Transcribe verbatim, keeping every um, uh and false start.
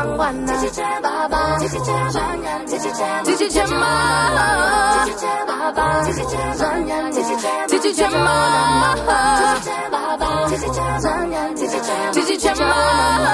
万呐，爸爸，姐姐转眼，姐姐姐姐姐妈，姐姐爸爸，姐姐转眼，姐姐姐姐姐妈，姐姐爸爸，姐姐转眼，姐姐姐姐妈。